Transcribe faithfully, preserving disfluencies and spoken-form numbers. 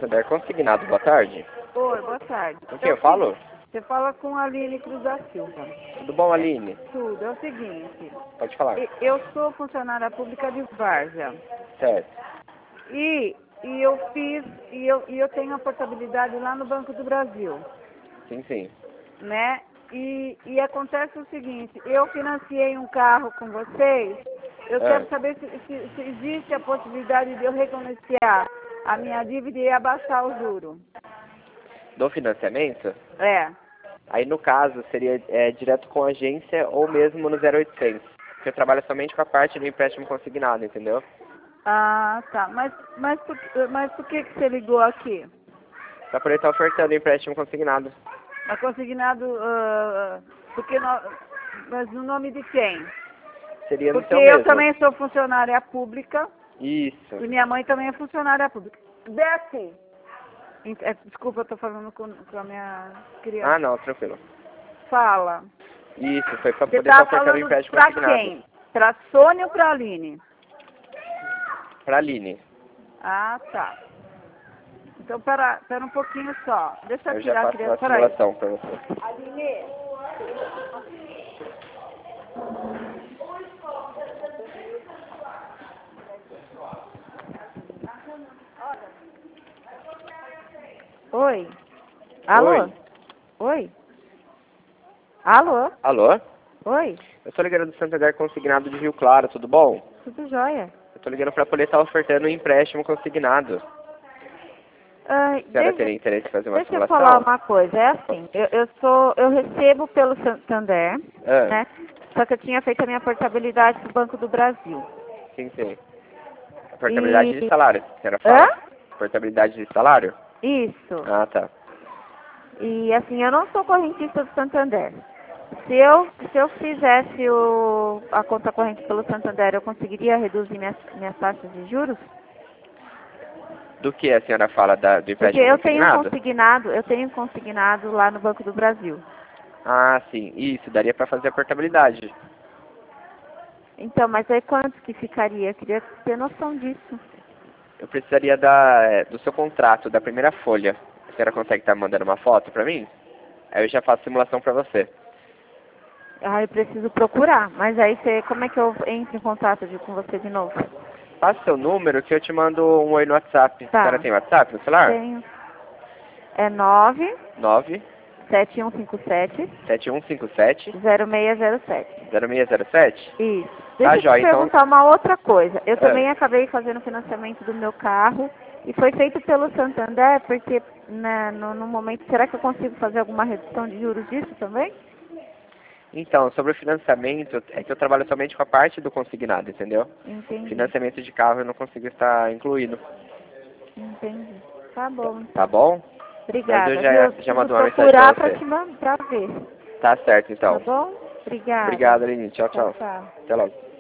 Santander Consignado, boa tarde. Oi, boa tarde. Com quem eu falo? Você fala com a Aline Cruz da Silva. Tudo bom, Aline? Tudo. É o seguinte, Pode falar. e- eu sou funcionária pública de Várzea. Certo. E, e eu fiz, e eu, e eu tenho a portabilidade lá no Banco do Brasil, Sim, sim. né? E, e acontece o seguinte, eu financiei um carro com vocês, eu Ah. quero saber se, se- se existe a possibilidade de eu refinanciar a minha dívida e abaixar o juro. Do financiamento? É. Aí, no caso, seria é, direto com a agência ou mesmo no zero oitocentos. Porque eu trabalho somente com a parte do empréstimo consignado, entendeu? Ah, tá. Mas, mas, por, mas por que, que você ligou aqui? Pra poder estar ofertando empréstimo consignado. É consignado, ah, porque nó- mas no nome de quem? Seria no Porque seu eu mesmo. também sou funcionária pública Isso. e minha mãe também é funcionária pública. Desce! Ent- é, Desculpa, eu tô falando com, com a minha criança. Ah, não, tranquilo. Fala. Isso, foi pra Você poder estar tá ofertando falando empréstimo pra consignado. quem? Pra Sônia ou pra Aline? Pra Aline. Ah, tá. Então, pera, pera um pouquinho só. Deixa eu Eu já tirar a faço criança. uma Peraí. simulação pra você. Aline. Oi. Alô? Oi. Oi? Alô? Alô? Oi? Eu tô ligando do Santander Consignado de Rio Claro, tudo bom? Tudo jóia? Eu tô ligando pra poder estar ofertando um empréstimo consignado. Ah, A senhora deixa teria interesse em fazer uma deixa eu simulação? falar uma coisa. É assim, eu, eu sou, eu recebo pelo Santander, Ah, né? Só que eu tinha feito a minha portabilidade pro Banco do Brasil. sim, sim. A portabilidade E... de salário, a senhora fala? Hã? Portabilidade de salário? Isso. Ah, tá. E assim, eu não sou correntista do Santander. Se eu, se eu fizesse o, a conta corrente pelo Santander, eu conseguiria reduzir minhas, minhas taxas de juros? Do que a senhora fala da, do Porque empréstimo eu tenho consignado? consignado, eu tenho consignado lá no Banco do Brasil. Ah, sim. Isso, daria pra fazer a portabilidade. Então, mas aí quanto que ficaria? Eu queria ter noção disso. Eu precisaria da, é, do seu contrato, da primeira folha. A senhora consegue estar mandando uma foto pra mim? Aí eu já faço simulação pra você. Ah, eu preciso procurar. Mas aí você, como é que eu entro em contato de, com você de novo? Passa seu número que eu te mando um oi no WhatsApp. Tá. A senhora tem WhatsApp no celular? Tenho. É nove nove sete um cinco sete sete um cinco sete zero seis zero sete. zero seis zero sete? Isso. Tá, Deixa eu joia, te então. perguntar uma outra coisa. Eu Ah. também acabei fazendo o financiamento do meu carro e foi feito pelo Santander, porque né, no, no momento, será que eu consigo fazer alguma redução de juros disso também? Então, sobre o financiamento, é que eu trabalho somente com a parte do consignado, entendeu? Entendi. Financiamento de carro eu não consigo estar incluído. Entendi. Tá bom. Tá bom? Obrigada. Mas eu já, viu? já Preciso mando uma mensagem procurar pra para você. te mandar, pra ver. Tá certo, Tá então. bom? Obrigada. Obrigado, Aline. Tchau, Tchau, tchau. tchau. Até logo.